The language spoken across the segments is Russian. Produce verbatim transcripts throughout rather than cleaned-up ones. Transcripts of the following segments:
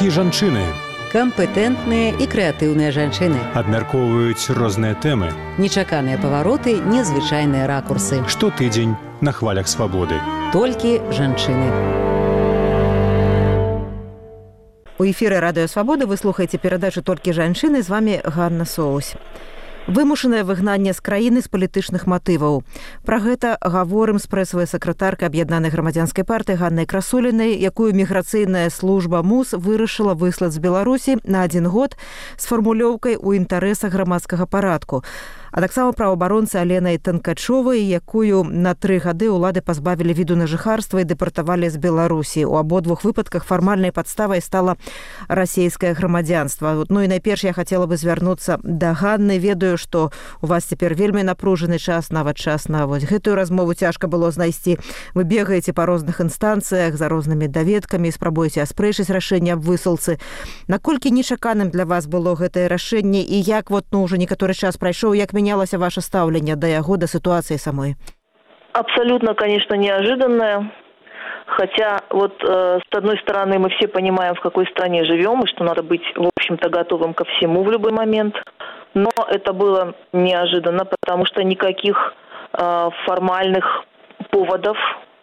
Які жанчыны? Кампетэнтныя і крэатыўныя жанчыны. Абмяркоўваюць розныя тэмы. Нечаканыя павароты, незвычайныя ракурсы. Штотыдзень на хвалях свабоды. Толькі жанчыны. У эфіры Радыё Свабода вы слухаеце перадачу «Толькі жанчыны». З вами Ганна Соусь. Вымушанае выгнанне з краіны з палітычных матываў. Пра гэта гаворым з прэсавай сакратаркай аб'яднанай грамадзянскай партыі Ганнай Красулінай, якую міграцыйная служба МУС вырашыла выслаць з Беларусі на адзін год з фармулёўкай у інтарэсах грамадскага парадку. А таксама праваабаронцы Аленай Танкачовай, якую на тры гады ўлады пазбавілі віду на жыхарства і дэпартавалі з Беларусі. У абодвух выпадках фармальнай падставай стала расійскае грамадзянства. Ну і найперш я хацела бы звярнуцца да Ганны. Ведаю, што у вас цяпер вельмі напружаны час, нават час на вось гэтую размову цяжка было знайсці. Вы бегаеце па розных інстанцыях за рознымі даведкамі, спрабуеце аспрэчыць рашэнне аб высылцы. Наколькі нечаканым для вас было гэтае рашэнне і як вот ну ўжо некаторы час прайшоў, як менялось ваше ставление до яго, до ситуации самой? Абсолютно, конечно, неожиданное. Хотя вот э, с одной стороны мы все понимаем, в какой стране живем, и что надо быть, в общем-то, готовым ко всему в любой момент. Но это было неожиданно, потому что никаких э, формальных поводов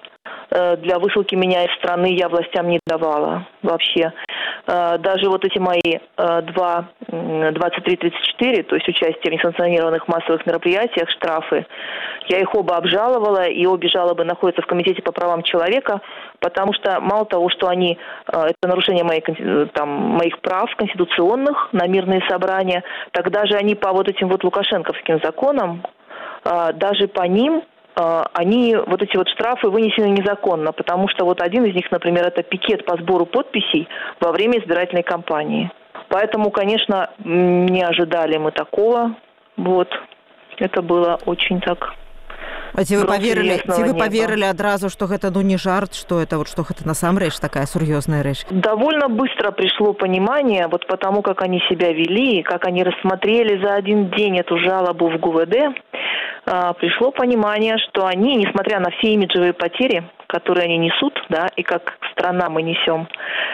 э, для высылки меня из страны я властям не давала вообще. Даже вот эти мои два двадцать три тридцать четыре, то есть участие в несанкционированных массовых мероприятиях, штрафы, я их оба обжаловала, и обе жалобы находятся в Комитете по правам человека, потому что мало того, что они, это нарушение моих, там, моих прав конституционных на мирные собрания, тогда же они по вот этим вот лукашенковским законам, даже по ним, они, вот эти вот штрафы вынесены незаконно, потому что вот один из них, например, это пикет по сбору подписей во время избирательной кампании. Поэтому, конечно, не ожидали мы такого. Вот. Это было очень так... А ці вы поверили, ці вы поверили одразу, что это ну не жарт, что это вот что это на самом деле такая серьезная вещь? Довольно быстро пришло понимание, вот потому как они себя вели, как они рассмотрели за один день эту жалобу в ГУВД, пришло понимание, что они, несмотря на все имиджевые потери, которые они несут, да, и как страна мы несем,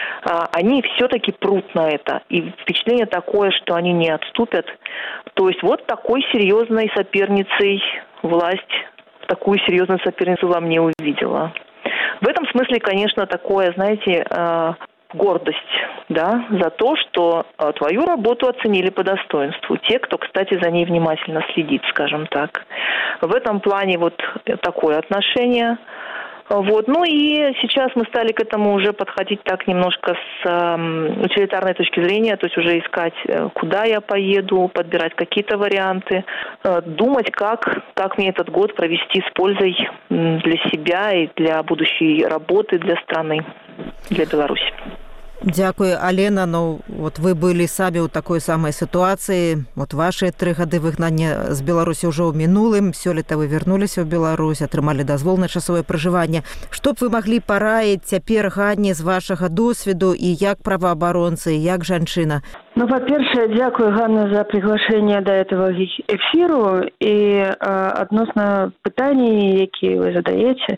они все-таки прут на это. И впечатление такое, что они не отступят. То есть вот такой серьезной соперницей власть, такую серьезную соперницу во мне увидела. В этом смысле, конечно, такое, знаете, гордость, да, за то, что твою работу оценили по достоинству. Те, кто, кстати, за ней внимательно следит, скажем так. В этом плане вот такое отношение. Вот. Ну и сейчас мы стали к этому уже подходить так немножко с э, утилитарной точки зрения, то есть уже искать, куда я поеду, подбирать какие-то варианты, э, думать, как, как мне этот год провести с пользой для себя и для будущей работы, для страны, для Беларуси. Дякую, Алена. Ну, вот вы были сами у такой самой ситуации. Вот ваши три гады выгнання з Беларусі ўжо ў мінулым. Сёлета вы вярнуліся ў Беларусь, атрымалі дазвол на часовае пражыванне. Што б вы маглі параіць цяпер Ганне з вашага досведу і як праваабаронцы, і як жанчына? Ну, во-первых, дякую, Ганна, за приглашение до этого эфиру. И э, относно пытаний, які вы задаете.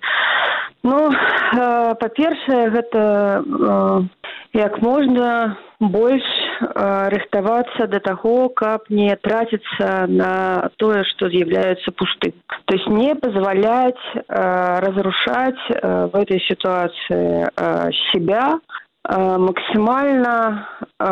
Ну, э, по-перше, это э, як можна больш э, рыхтавацца до того, каб не тратиться на то, что является пустым. То есть не позволять э, разрушать э, в этой ситуации э, себя, э, максимально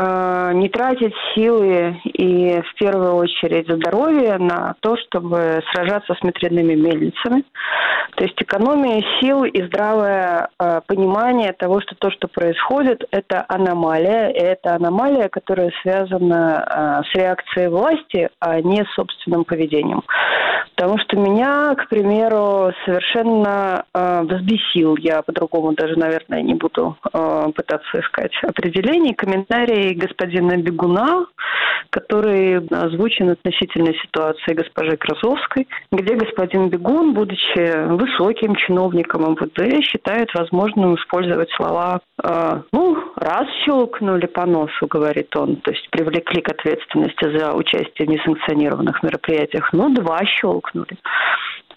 э, не тратить силы и в первую очередь здоровье на то, чтобы сражаться с ветряными мельницами. То есть экономия сил и здравое э, понимание того, что то, что происходит, это аномалия. И это аномалия, которая связана э, с реакцией власти, а не с собственным поведением. Потому что меня, к примеру, совершенно э, взбесил, я по-другому даже, наверное, не буду э, пытаться искать определений, комментарий господина Бегуна, который озвучен относительно ситуации госпожи Красовской, где господин Бегун, будучи высоким чиновником эм вэ дэ, считает возможным использовать слова э, ну, раз щелкнули по носу, говорит он, то есть привлекли к ответственности за участие в несанкционированных мероприятиях, ну, два щелкнули.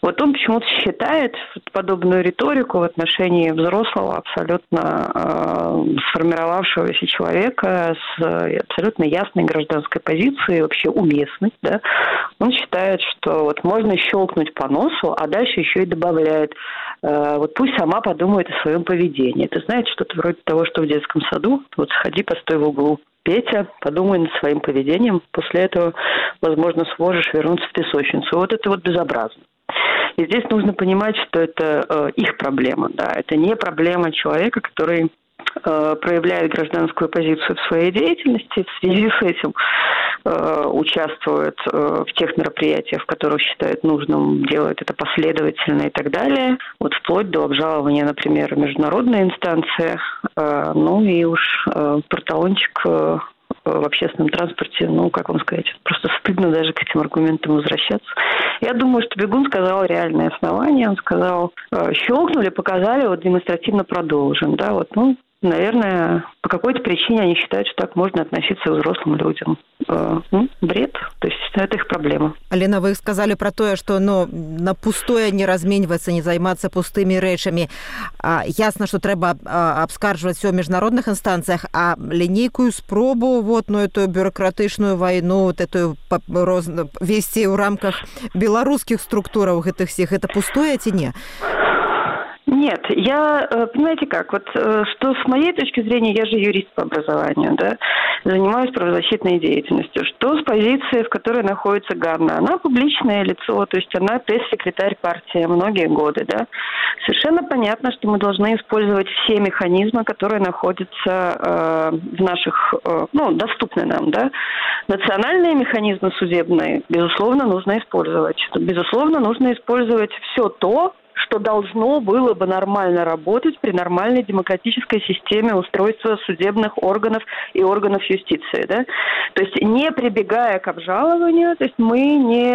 Вот он почему-то считает подобную риторику в отношении взрослого, абсолютно э, сформировавшегося человека с абсолютно ясной гражданской позицией, вообще уместной, да. Он считает, что вот можно щелкнуть по носу, а дальше еще и добавляет, э, вот пусть сама подумает о своем поведении. Это, знаете, что-то вроде того, что в детском саду, вот сходи, постой в углу. Петя, подумай над своим поведением, после этого, возможно, сможешь вернуться в песочницу. Вот это вот безобразно. И здесь нужно понимать, что это э, их проблема, да, это не проблема человека, который э, проявляет гражданскую позицию в своей деятельности, в связи с этим э, участвует э, в тех мероприятиях, в которых считает нужным, делает это последовательно и так далее, вот вплоть до обжалования, например, в международные инстанции, э, ну и уж э, порталончик э, в общественном транспорте, ну, как вам сказать, просто стыдно даже к этим аргументам возвращаться. Я думаю, что Бегун сказал реальное основание. Он сказал, щелкнули, показали, вот демонстративно продолжим. Да, вот, ну, наверное, по какой-то причине они считают, что так можно относиться к взрослым людям. Э, ну, бред. То есть это их проблема. Алена, вы сказали про то, что ну, на пустое не размениваться, не займаться пустыми рэчамі. А, ясно, что трэба а, абскарджваць все в международных инстанциях, а линейкую спробу, вот, ну, эту бюрократычную войну, вот эту роз... вести в рамках белорусских структураў гэтых всех, это пустое ці не? Нет, я, понимаете как, вот что с моей точки зрения, я же юрист по образованию, да, занимаюсь правозащитной деятельностью, что с позиции, в которой находится Ганна, она публичное лицо, то есть она пресс-секретарь партии многие годы, да, совершенно понятно, что мы должны использовать все механизмы, которые находятся э, в наших, э, ну, доступны нам, да, национальные механизмы судебные, безусловно, нужно использовать, безусловно, нужно использовать все то, что должно было бы нормально работать при нормальной демократической системе устройства судебных органов и органов юстиции, да? То есть не прибегая к обжалованию, то есть мы не,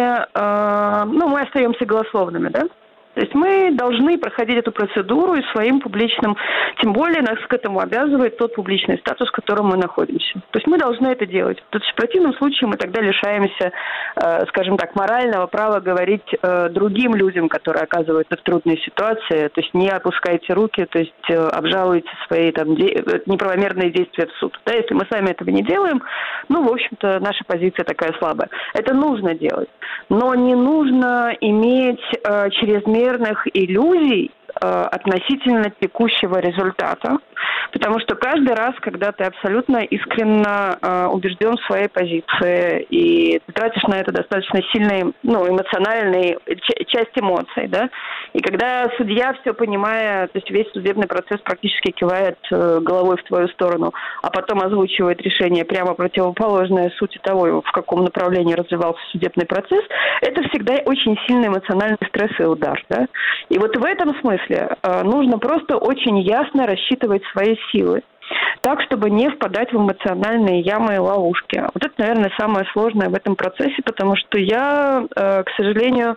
э, ну, мы остаемся голословными, да? То есть мы должны проходить эту процедуру и своим публичным, тем более нас к этому обязывает тот публичный статус, в котором мы находимся. То есть мы должны это делать. То есть в противном случае мы тогда лишаемся, э, скажем так, морального права говорить э, другим людям, которые оказываются в трудной ситуации, то есть не опускайте руки, то есть э, обжалуйте свои там, де- неправомерные действия в суд. Да, если мы сами этого не делаем, ну, в общем-то, наша позиция такая слабая. Это нужно делать. Но не нужно иметь э, чрезмерно иллюзий э, относительно текущего результата, потому что каждый раз, когда ты абсолютно искренне э, убежден в своей позиции и ты тратишь на это достаточно сильный, ну, эмоциональный ч- часть эмоций, да, и когда судья, все понимая, то есть весь судебный процесс практически кивает э, головой в твою сторону, а потом озвучивает решение прямо противоположное сути того, в каком направлении развивался судебный процесс, это всегда очень сильный эмоциональный стресс и удар, да. И вот в этом смысле э, нужно просто очень ясно рассчитывать свои силы, так, чтобы не впадать в эмоциональные ямы и ловушки. Вот это, наверное, самое сложное в этом процессе, потому что я, э, к сожалению,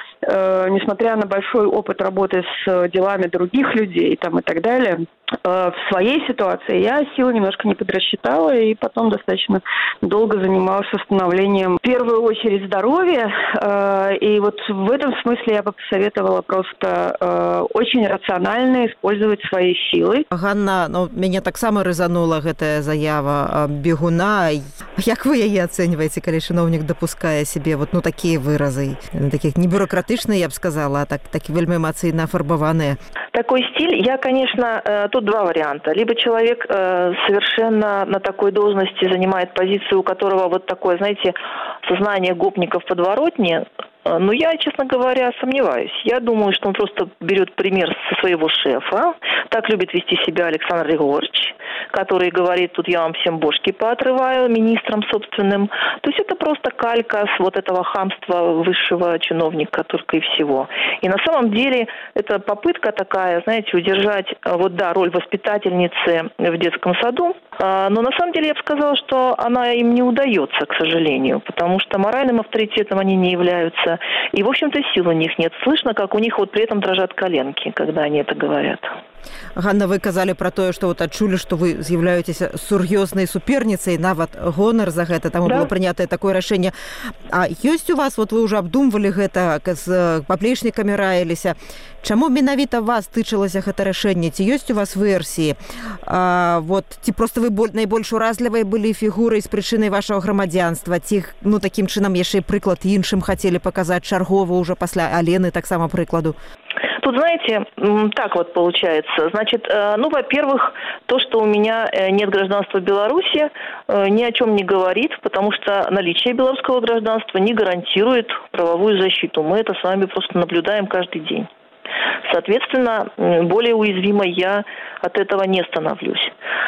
э, несмотря на большой опыт работы с делами других людей там, и так далее, э, в своей ситуации я силы немножко не подрасчитала и потом достаточно долго занималась восстановлением, в первую очередь, здоровья. Э, и вот в этом смысле я бы посоветовала просто э, очень рационально использовать свои силы. Ганна, ну, мяне таксама рызанула гэтая заява Бегуна. Як вы яе ацэньваеце, калі чыноўнік дапускае себе вот, ну, такія выразы, таких не бюрократычныя, я б сказала, а так, такі вельмі эмацыйна афарбаваныя? Такой стиль, я, конечно, тут два варианта. Либо человек совершенно на такой должности занимает позицию, у которого вот такое, знаете, сознание гопников подворотни. Но я, честно говоря, сомневаюсь. Я думаю, что он просто берет пример со своего шефа. Так любит вести себя Александр Григорьевич, который говорит, тут я вам всем бошки поотрываю, министром собственным. То есть это просто калька с вот этого хамства высшего чиновника только и всего. И на самом деле это попытка такая, знаете, удержать, вот да, роль воспитательницы в детском саду. Но на самом деле я бы сказала, что она им не удается, к сожалению, потому что моральным авторитетом они не являются. И, в общем-то, сил у них нет. Слышно, как у них вот при этом дрожат коленки, когда они это говорят. Ганна, вы казалі пра тое, што вот адчулі, што вы з'яўляецеся сур'ёзнай суперніцай, нават гонар за гэта, таму Да. было прынятае такое рашэнне. А ёсць у вас, вот вы ўжо абдумвалі гэта, з паплечнікамі раіліся, чаму менавіта вас тычылася гэта рашэнне? Ці ёсць у вас версіі? А, вот, ці проста вы боль, найбольш уразлівай былі фігурай з прычынай вашага грамадзянства? Ці, ну, такім чынам яшчэ і прыклад іншым хацелі паказаць чаргова ўжо пасля Алены, таксама прыкладу? Тут, знаете, так вот получается. Значит, ну, во-первых, то, что у меня нет гражданства Беларуси, ни о чем не говорит, потому что наличие белорусского гражданства не гарантирует правовую защиту. Мы это с вами просто наблюдаем каждый день. Соответственно, более уязвимой я от этого не становлюсь.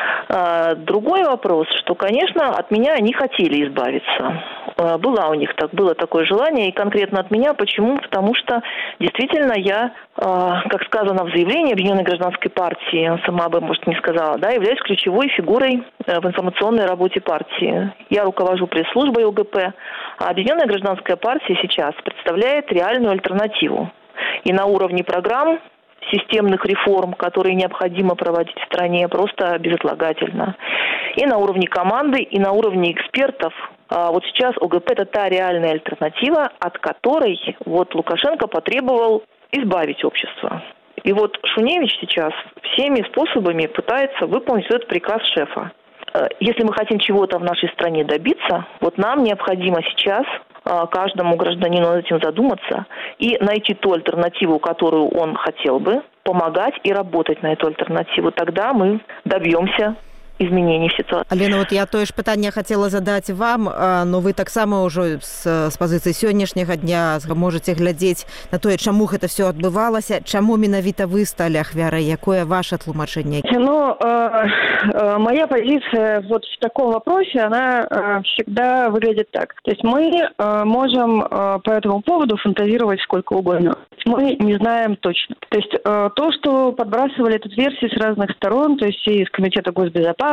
Другой вопрос, что, конечно, от меня они хотели избавиться. Было у них так, было такое желание, и конкретно от меня. Почему? Потому что действительно я, как сказано в заявлении Объединенной гражданской партии, сама бы, может, не сказала, да, являюсь ключевой фигурой в информационной работе партии. Я руковожу пресс-службой ОГП, а Объединенная гражданская партия сейчас представляет реальную альтернативу. И на уровне программ, системных реформ, которые необходимо проводить в стране просто безотлагательно. И на уровне команды, и на уровне экспертов. А вот сейчас ОГП – это та реальная альтернатива, от которой вот Лукашенко потребовал избавить общество. И вот Шуневич сейчас всеми способами пытается выполнить этот приказ шефа. Если мы хотим чего-то в нашей стране добиться, вот нам необходимо сейчас каждому гражданину над этим задуматься и найти ту альтернативу, которую он хотел бы, помогать и работать на эту альтернативу. Тогда мы добьемся изменений в ситуации. Алена, вот я тое ж пытанне хацела задаць вам, но вы таксама ўжо з, з пазіцыі сённяшняга дня можаце глядзець на тое, чаму гэта все адбывалася, чаму менавіта вы сталі ахвярай, якое ваше тлумачэнне? Ну, э, э, моя позиция вот в таком вопросе, она э, всегда выглядит так. То есть мы э, можем э, по этому поводу фантазировать сколько угодно. Мы не знаем точно. То есть э, то, что подбрасывали тут версии с разных сторон, то есть и из Комитета госбезопасности,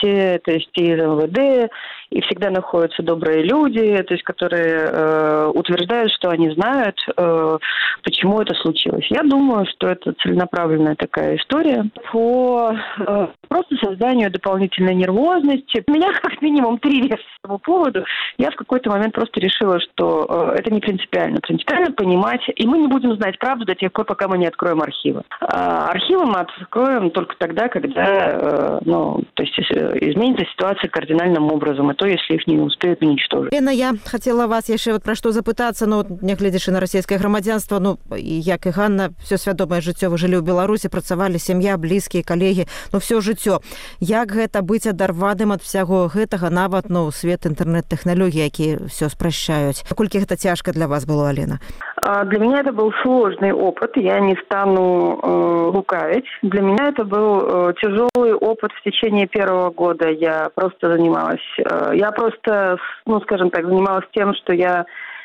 то есть и из МВД, и всегда находятся добрые люди, то есть которые э, утверждают, что они знают, э, почему это случилось. Я думаю, что это целенаправленная такая история по э, просто созданию дополнительной нервозности. У меня как минимум три версии по этому поводу. Я в какой-то момент просто решила, что э, это не принципиально. Принципиально понимать, и мы не будем знать правду до тех пор, пока мы не откроем архивы. А архивы мы откроем только тогда, когда э, ну, то есть изменится ситуация кардинальным образом, и то, если их не успеют уничтожить. Лена, я хотела вас яшчэ вот пра што запытацца, ну, нягледзячы на расійскае грамадзянства, ну, і як і Ганна, все свядомае жыццё вы жылі ў Беларусі, працавалі, сям'я, блізкія, калегі, ну, все жыццё. Як гэта быць адарваным ад всяго гэтага, нават, ну, свет інтэрнэт-тэхналогій, якія все спрашчаюць? Наколькі гэта цяжка для вас было, Алена? Для меня это был сложный опыт, я не стану э, лукавить. Для меня это был э, тяжелый опыт в течение первого года. Я просто занималась, э, я просто, ну, скажем так, занималась тем, что я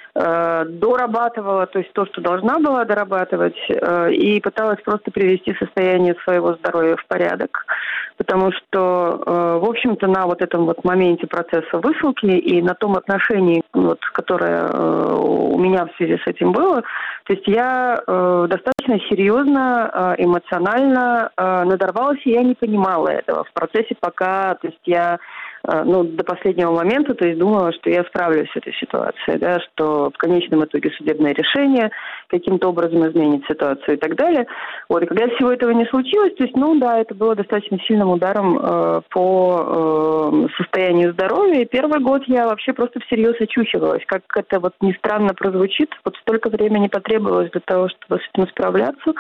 э, дорабатывала, то есть то, что должна была дорабатывать, э, и пыталась просто привести состояние своего здоровья в порядок. Потому что, э, в общем-то, на вот этом вот моменте процесса высылки и на том отношении, вот, которое э, у меня в связи с этим было, то есть я э, достаточно серьезно, э, эмоционально э, надорвалась, и я не понимала этого в процессе, пока, то есть я э, ну, до последнего момента, то есть думала, что я справлюсь с этой ситуацией, да, что в конечном итоге судебное решение каким-то образом изменит ситуацию и так далее. Вот, и когда всего этого не случилось, то есть, ну да, это было достаточно сильным ударом э, по э, состоянию здоровья. И первый год я вообще просто всерьез очухивалась. Как это вот ни странно прозвучит, вот столько времени потребовалось для того, чтобы с этим справляться.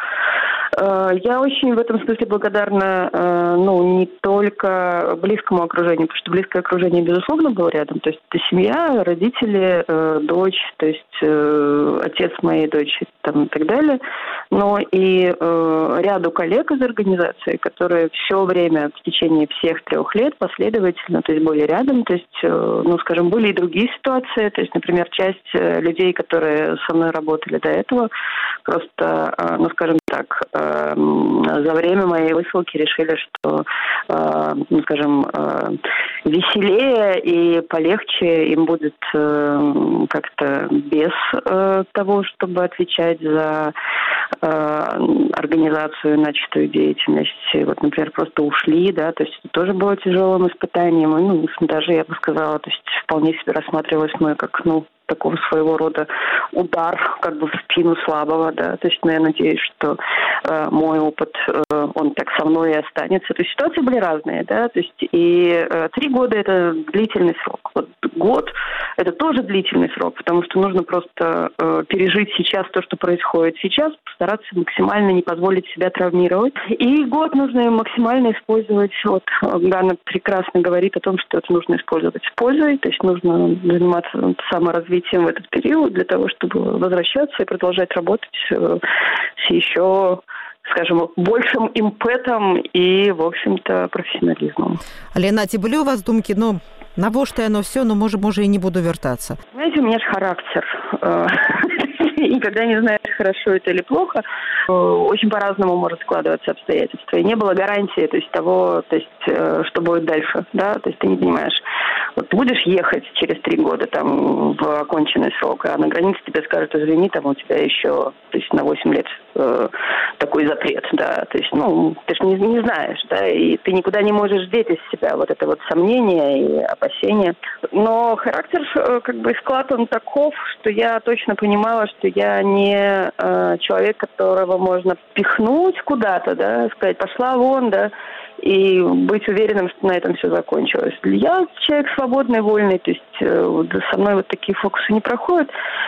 Э, я очень в этом смысле благодарна, э, ну, не только близкому окружению, потому что близкое окружение, безусловно, было рядом. То есть это семья, родители, э, дочь, то есть э, отец моей дочери там, и так далее. Но и э, ряду коллег из организации, которые все время в течение всех трех лет последовательно, то есть были рядом, то есть, э, ну, скажем, были и другие ситуации, то есть, например, часть э, людей, которые со мной работали до этого, просто, э, ну, скажем так, э, за время моей высылки решили, что, э, ну, скажем, э, веселее и полегче им будет э, как-то без э, того, чтобы отвечать за э, организацию, начатую деятельность. Вот, например, просто ушли, да, то есть это тоже было тяжелым испытанием. И, ну, даже, я бы сказала, то есть вполне себе рассматривалось мной как, ну, такого своего рода удар как бы в спину слабого, да, то есть, ну, я надеюсь, что э, мой опыт, э, он так со мной и останется. То есть ситуации были разные, да, то есть и э, три года это длительный срок. Вот год это тоже длительный срок, потому что нужно просто э, пережить сейчас то, что происходит сейчас, постараться максимально не позволить себя травмировать. И год нужно максимально использовать. Вот Ганна прекрасно говорит о том, что это нужно использовать с пользой, то есть нужно заниматься саморазвитием в этот период для того, чтобы возвращаться и продолжать работать э, с еще, скажем, большим импэтом и, в общем-то, профессионализмом. Лена, ці былі у вас думкі, ну, навошта яно все, ну, може, може, і не буду вертаться? Знаете, у меня же характер. И когда не знаешь, хорошо это или плохо, очень по-разному может складываться обстоятельства. И не было гарантии, то есть того, то есть, что будет дальше, да, то есть ты не понимаешь. Вот ты будешь ехать через три года там в оконченный срок, а на границе тебе скажут, извини, там у тебя еще, то есть на восемь лет э, такой запрет, да, то есть, ну, ты же не, не знаешь, да, и ты никуда не можешь деть из себя вот это вот сомнение и опасения. Но характер, как бы, склад он таков, что я точно понимала, что я не э, человек, которого можно пихнуть куда-то, да, сказать, пошла вон, да, и быть уверенным, что на этом все закончилось. Я человек свободный, вольный, то есть э, со мной вот такие фокусы не проходят.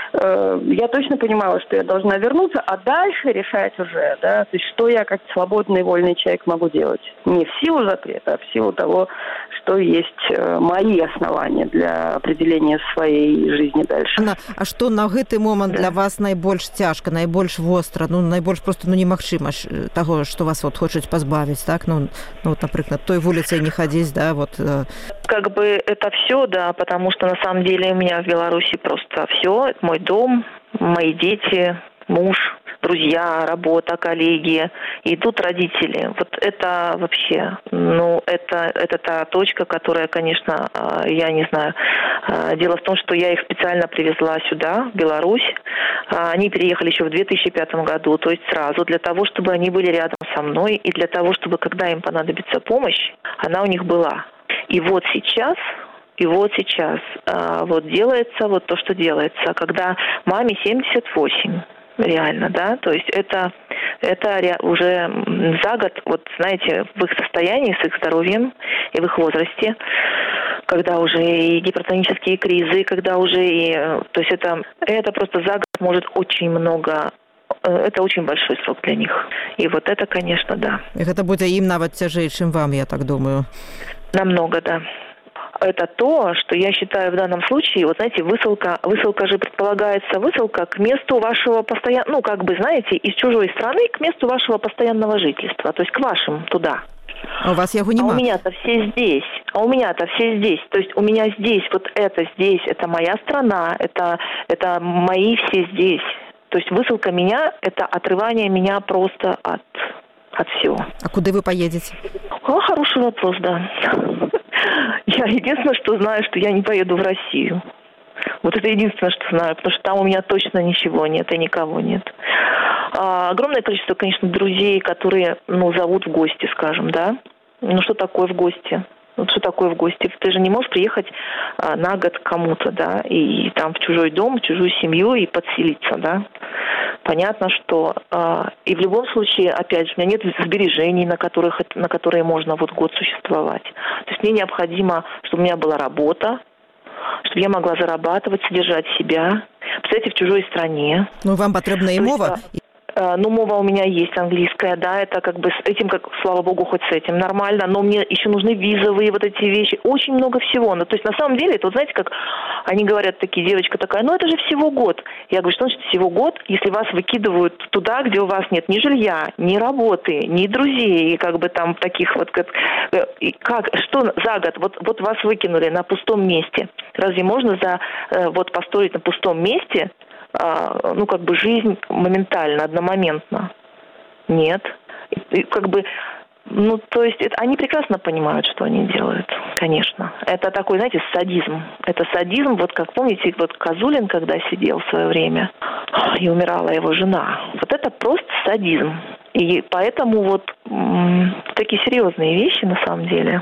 Э, я точно понимала, что я должна вернуться, а дальше решать уже, да, то есть что я как свободный, вольный человек могу делать. Не в силу запрета, а в силу того, что есть э, мои основания для определения своей жизни дальше. Анна, а што на гэты момант Да. для вас найбольш цяжка, найбольш востра, ну, найбольш просто, ну, немагчыма ж таго, што вас вот хочуць пазбавіць, так? Ну, ну вот, напрыклад, той вуліцай не хадзіць, да, вот. э, Как бы это все, да, потому что на самом деле у меня в Беларуси просто все. Это мой дом, мои дети, муж, друзья, работа, коллеги. И тут родители. Вот это вообще, ну, это, это та точка, которая, конечно, э, я не знаю. Э, Дело в том, что я их специально привезла сюда, в Беларусь. Э, Они переехали еще в две тысячи пятом году, то есть сразу, для того, чтобы они были рядом со мной, и для того, чтобы, когда им понадобится помощь, она у них была. И вот сейчас... И вот сейчас а, вот делается вот то, что делается, когда маме семьдесят восемь, реально, да, то есть это, это ре- уже м, за год, вот знаете, в их состоянии, с их здоровьем и в их возрасте, когда уже и гипертонические кризы, когда уже и, э, то есть это, это просто за год может очень много, э, это очень большой срок для них. И вот это, конечно, да. І гэта будзе ім нават цяжэй, чым вам, я так думаю. Намного, да. Это то, что я считаю в данном случае, вот знаете, высылка, высылка же предполагается, высылка к месту вашего постоянного, ну, как бы, знаете, из чужой страны к месту вашего постоянного жительства, то есть к вашим туда. А у вас яго А у нема? меня-то все здесь, а у меня-то все здесь, то есть у меня здесь, вот это здесь, это моя страна, это, это мои все здесь. То есть высылка меня, это отрывание меня просто от, от всего. А куды вы поедете? О, хороший вопрос, да. Я единственное, что знаю, что я не поеду в Россию. Вот это единственное, что знаю, потому что там у меня точно ничего нет и никого нет. А, огромное количество, конечно, друзей, которые, ну, зовут в гости, скажем, да. Ну, что такое в гости? Вот что такое в гости? Ты же не можешь приехать а, на год к кому-то, да, и, и там в чужой дом, в чужую семью и подселиться, да. Понятно, что а, и в любом случае, опять же, у меня нет сбережений, на которых на которые можно вот год существовать. То есть мне необходимо, чтобы у меня была работа, чтобы я могла зарабатывать, содержать себя. Представляете, в чужой стране. Ну, вам патрэбна і То есть, мова? а, Ну, мова у меня есть английская, да, это как бы с этим, как, слава богу, хоть с этим нормально, но мне еще нужны визовые вот эти вещи, очень много всего. Ну, то есть, на самом деле, это вот, знаете, как они говорят, такие, девочка такая, ну, это же всего год. Я говорю, что значит всего год, если вас выкидывают туда, где у вас нет ни жилья, ни работы, ни друзей, и как бы там таких вот, как, и как что за год, вот, вот вас выкинули на пустом месте. Разве можно за, вот, построить на пустом месте, ну, как бы жизнь моментально, одномоментно? Нет. И, как бы Ну, то есть это, они прекрасно понимают, что они делают, конечно. Это такой, знаете, садизм. Это садизм, вот как помните, вот Козулин, когда сидел в свое время, и умирала его жена. Вот это просто садизм. И поэтому вот м- такие серьезные вещи, на самом деле,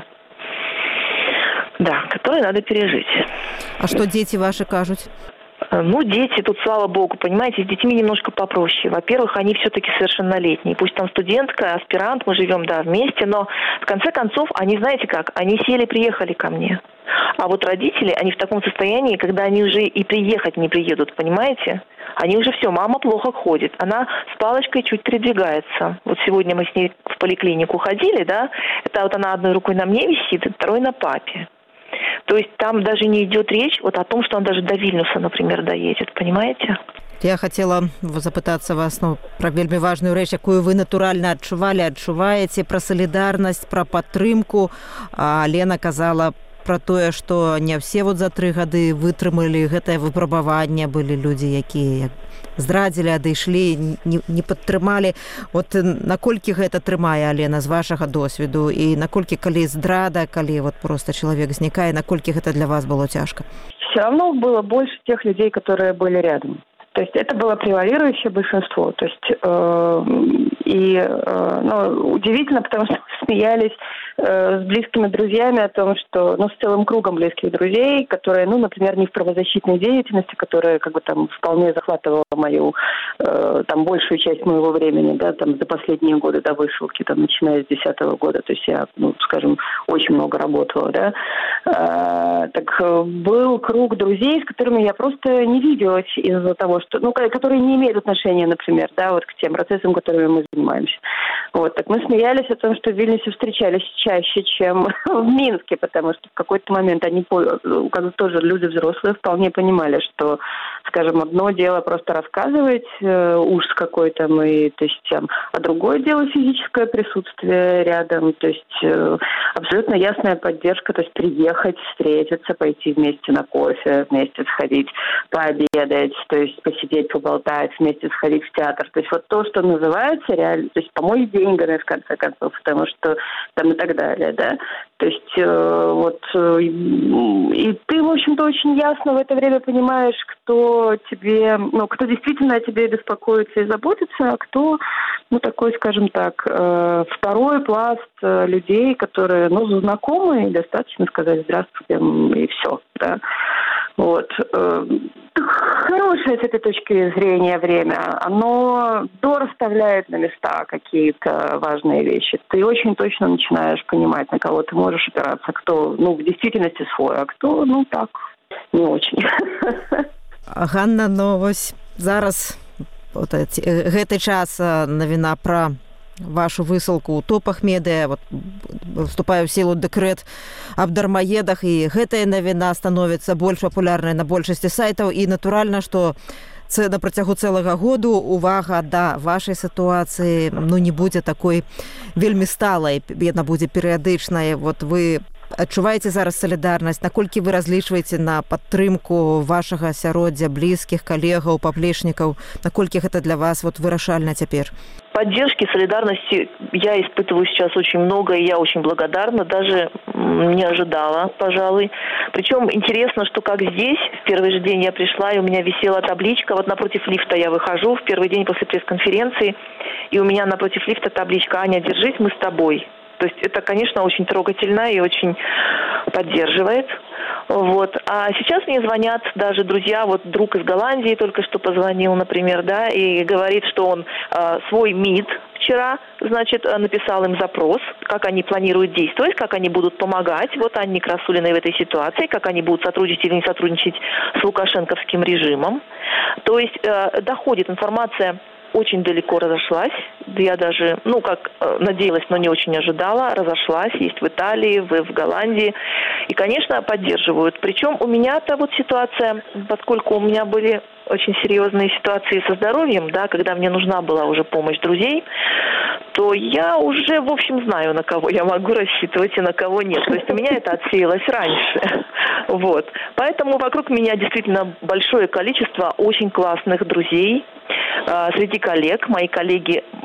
да, которые надо пережить. А что дети ваши кажут? Ну, дети, тут, слава богу, понимаете, с детьми немножко попроще. Во-первых, они все-таки совершеннолетние. Пусть там студентка, аспирант, мы живем, да, вместе, но в конце концов, они, знаете как, они сели, приехали ко мне. А вот родители, они в таком состоянии, когда они уже и приехать не приедут, понимаете? Они уже все, мама плохо ходит, она с палочкой чуть передвигается. Вот сегодня мы с ней в поликлинику ходили, да, это вот она одной рукой на мне висит, второй на папе. То есть там даже не идет речь вот о том, что он даже до Вильнюса, например, доедет, понимаете? Я хотела запытацца вас ну, пра вельмі важную рэч, якую вы натуральна адчувалі, адчуваеце, пра салідарнасць, пра падтрымку. А Лена казала пра тое, што не ўсе вот за тры гады вытрымалі гэтае выпрабаванне, былі людзі, якія здрадзілі, адышлі, не, не падтрымалі. Вот наколькі гэта трымае, Алена, з вашага досведу, і наколькі калі здрада, калі вот просто чалавек знікае, наколькі гэта для вас было цяжка? Все равно было больше тех людей, которые были рядом. То есть это было превалирующее большинство. То есть э, и э, ну, удивительно, потому что смеялись э, с близкими друзьями о том, что, ну, с целым кругом близких друзей, которые, ну, например, не в правозащитной деятельности, которая как бы там вполне захватывала мою, э, там, большую часть моего времени, да, там, за последние годы до вышивки, там, начиная с десятого года. То есть я, ну, скажем, очень много работала, да. Э, так был круг друзей, с которыми я просто не виделась из-за того, что, ну, которые не имеют отношения, например, да, вот к тем процессам, которыми мы занимаемся. Вот, так мы смеялись о том, что в Вильнюсе встречались чаще, чем в Минске, потому что в какой-то момент они, как бы тоже люди взрослые, вполне понимали, что, скажем, одно дело просто рассказывать э, ужас какой-то, мы, то есть, э, а другое дело физическое присутствие рядом, то есть э, абсолютно ясная поддержка, то есть приехать, встретиться, пойти вместе на кофе, вместе сходить пообедать, то есть посидеть, поболтать, вместе сходить в театр. То есть вот то, что называется реально, то есть помочь деньгами, в конце концов, потому что там и так далее, да. То есть э, вот э, и ты, в общем-то, очень ясно в это время понимаешь, кто тебе, ну, кто действительно о тебе беспокоится и заботится, а кто, ну, такой, скажем так, э, второй пласт э, людей, которые, ну, знакомые, достаточно сказать «здравствуйте» и все, да. Вот. Хорошее с этой точки зрения время. Оно дорасставляет на места какие-то важные вещи. Ты очень точно начинаешь понимать, на кого ты можешь опираться, кто, ну, в действительности свой, а кто, ну, так, не очень. Ганна, ну, вось зараз вот гэты час навіна пра вашу высылку ў топах медыа, вот, вступае ў сілу дэкрэт аб дармаедах, і гэтая навіна становіцца больш папулярнай на большасці сайтаў, і натуральна, што на працягу цэлага году увага да вашай сітуацыі, ну, не будзе такой вельмі сталай, яна будзе перыядычнай. Вот вы адчуваеце зараз салідарнасць, наколькі вы разлічваеце на падтрымку вашага асяроддзя, блізкіх, калегаў, паплечнікаў, наколькі гэта для вас вот вырашальна цяпер? Поддержки, солидарности я испытываю сейчас очень много, и я очень благодарна, даже не ожидала, пожалуй. Причем интересно, что как здесь, в первый же день я пришла, и у меня висела табличка, вот напротив лифта я выхожу в первый день после пресс-конференции, и у меня напротив лифта табличка «Аня, держись, мы с тобой». То есть это, конечно, очень трогательно и очень поддерживает. Вот. А сейчас мне звонят даже друзья, вот друг из Голландии только что позвонил, например, да, и говорит, что он э, свой МИД вчера, значит, написал им запрос, как они планируют действовать, как они будут помогать вот Анне Красулиной в этой ситуации, как они будут сотрудничать или не сотрудничать с лукашенковским режимом. То есть э, доходит информация, очень далеко разошлась. Я даже, ну, как надеялась, но не очень ожидала. Разошлась, есть в Италии, в, в Голландии. И, конечно, поддерживают. Причем у меня-то вот ситуация, поскольку у меня были очень серьезные ситуации со здоровьем, да, когда мне нужна была уже помощь друзей, то я уже, в общем, знаю, на кого я могу рассчитывать и на кого нет. То есть у меня это отсеялось раньше. Вот. Поэтому вокруг меня действительно большое количество очень классных друзей. Среди коллег, мои коллеги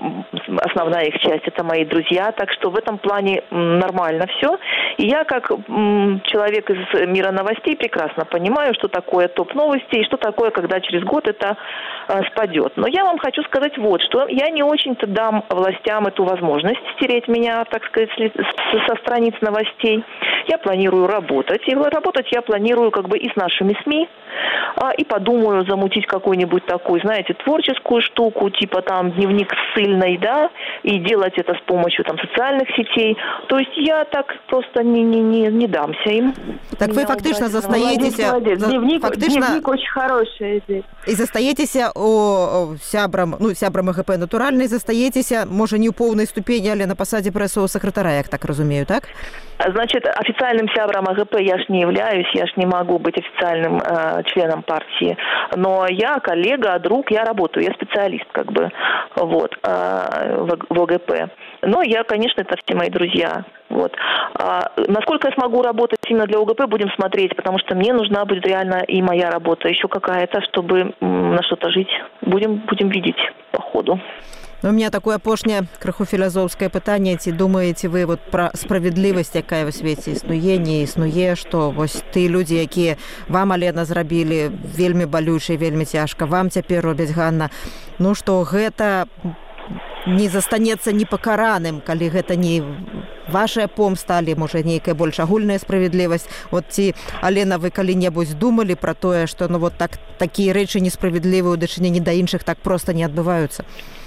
основная их часть – это мои друзья, так что в этом плане нормально все. И я, как м, человек из мира новостей, прекрасно понимаю, что такое топ-новости и что такое, когда через год это э, спадет. Но я вам хочу сказать вот, что я не очень-то дам властям эту возможность стереть меня, так сказать, со страниц новостей. Я планирую работать. И работать я планирую как бы и с нашими СМИ, а, и подумаю замутить какую-нибудь такую, знаете, творческую штуку, типа там дневник ссыльный, да, и делать это с помощью там социальных сетей. То есть я так просто не, не, не, не дамся им. Так вы фактично застаетеся... Молодец, за- Дневник, фактично... дневник очень хорошая идея. І застаецеся у сябрам, ну, сябрам ГП натуральна, і застаецеся, можа, не ў поўнай ступені, але на пасадзе прэсавого сакратара, як так разумею, так? Значит, официальным сябром АГП я ж не являюсь, я ж не могу быть официальным э, членом партии. Но я коллега, друг, я работаю, я специалист как бы вот, э, в, в ОГП. Но я, конечно, это все мои друзья. Вот. А насколько я смогу работать именно для ОГП, будем смотреть, потому что мне нужна будет реально и моя работа, еще какая-то, чтобы м, на что-то жить. Будем, будем видеть по ходу. У меня такое апошняе крыху філазофскае пытанне, ці думаеце вы вот пра справядлівасць, якая ў свеце існуе, не існуе, што вось ты людзі, якія вам, Алена, зрабілі вельмі балюча, вельмі цяжка, вам цяпер робяць, Ганна, ну што гэта не застанецца непакараным, калі гэта не вашая помста, але, можа, нейкая больш агульная справядлівасць. Вот ці, Алена, вы калі-небудзь думалі пра тое, што ну вот так такія рэчы несправядлівыя ў дачыненні да іншых так проста не адбываюцца?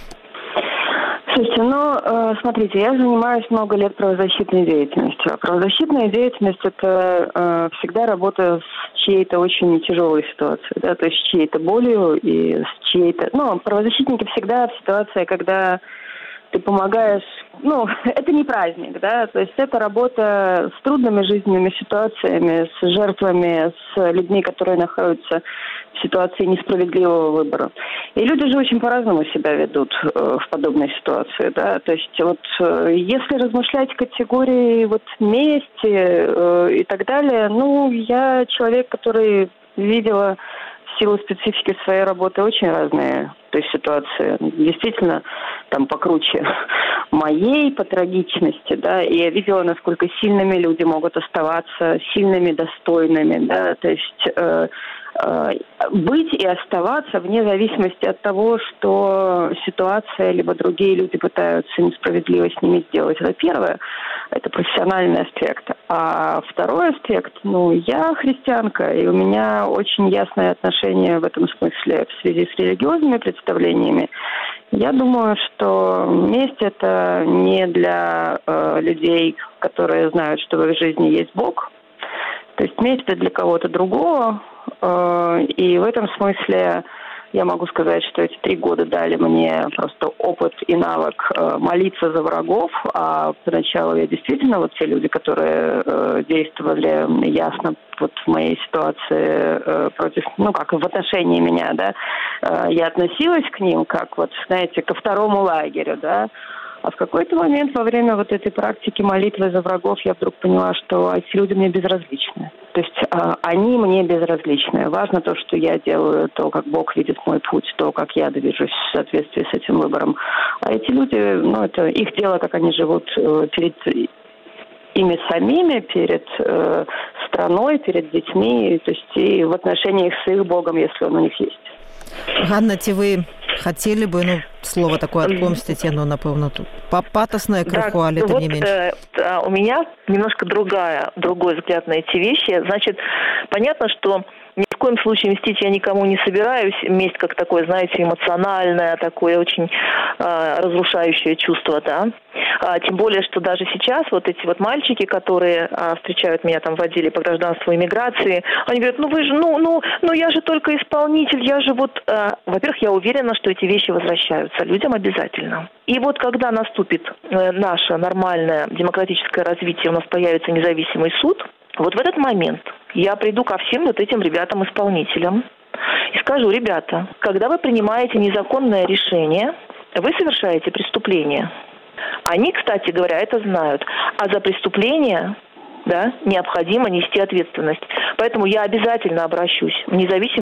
Слушайте, ну, э, смотрите, я занимаюсь много лет правозащитной деятельностью. А правозащитная деятельность – это э, всегда работа с чьей-то очень тяжелой ситуацией, да, то есть с чьей-то болью и с чьей-то... Ну, правозащитники всегда в ситуации, когда ты помогаешь... Ну, это не праздник, да, то есть это работа с трудными жизненными ситуациями, с жертвами, с людьми, которые находятся в ситуации несправедливого выбора. И люди же очень по-разному себя ведут э, в подобной ситуации, да, то есть вот э, если размышлять категории вот мести э, и так далее, ну, я человек, который видела в силу специфики своей работы очень разные, то есть ситуации, действительно, там покруче моей по трагичности, да, и я видела, насколько сильными люди могут оставаться, сильными, достойными, да, то есть э, э, быть и оставаться вне зависимости от того, что ситуация, либо другие люди пытаются несправедливо с ними сделать. Это первое, это профессиональный аспект. А второй аспект, ну, я христианка, и у меня очень ясное отношение в этом смысле в связи с религиозными представлениями. Я думаю, что месть – это не для э, людей, которые знают, что в их жизни есть Бог. То есть месть – это для кого-то другого. Э, и в этом смысле я могу сказать, что эти три года дали мне просто опыт и навык э, молиться за врагов. А поначалу я действительно, вот те люди, которые э, действовали ясно вот в моей ситуации э, против, ну, как в отношении меня, да, э, я относилась к ним как, вот, знаете, ко второму лагерю, да. А в какой-то момент во время вот этой практики молитвы за врагов я вдруг поняла, что эти люди мне безразличны. То есть э, они мне безразличны. Важно то, что я делаю, то, как Бог видит мой путь, то, как я движусь в соответствии с этим выбором. А эти люди, ну, это их дело, как они живут э, перед ими самими, перед э, страной, перед детьми, то есть и в отношениях с их Богом, если он у них есть. Ганна, ці вы хотели бы, ну, слово такое отпомстить, оно, напевно, тут патосное крыху, да, а это вот, не меньше. Э, э, у меня немножко другая, другой взгляд на эти вещи. Значит, понятно, что ни в коем случае мстить я никому не собираюсь. Месть как такое, знаете, эмоциональное, такое очень э, разрушающее чувство, да. А, тем более, что даже сейчас вот эти вот мальчики, которые а, встречают меня там в отделе по гражданству и миграции, они говорят, ну вы же, ну, ну, ну я же только исполнитель, я же вот... А, во-первых, я уверена, что эти вещи возвращаются людям обязательно. И вот когда наступит э, наше нормальное демократическое развитие, у нас появится независимый суд, вот в этот момент я приду ко всем вот этим ребятам-исполнителям и скажу, ребята, когда вы принимаете незаконное решение, вы совершаете преступление. Они, кстати говоря, это знают. А за преступление, да, необходимо нести ответственность. Поэтому я обязательно обращусь в независимый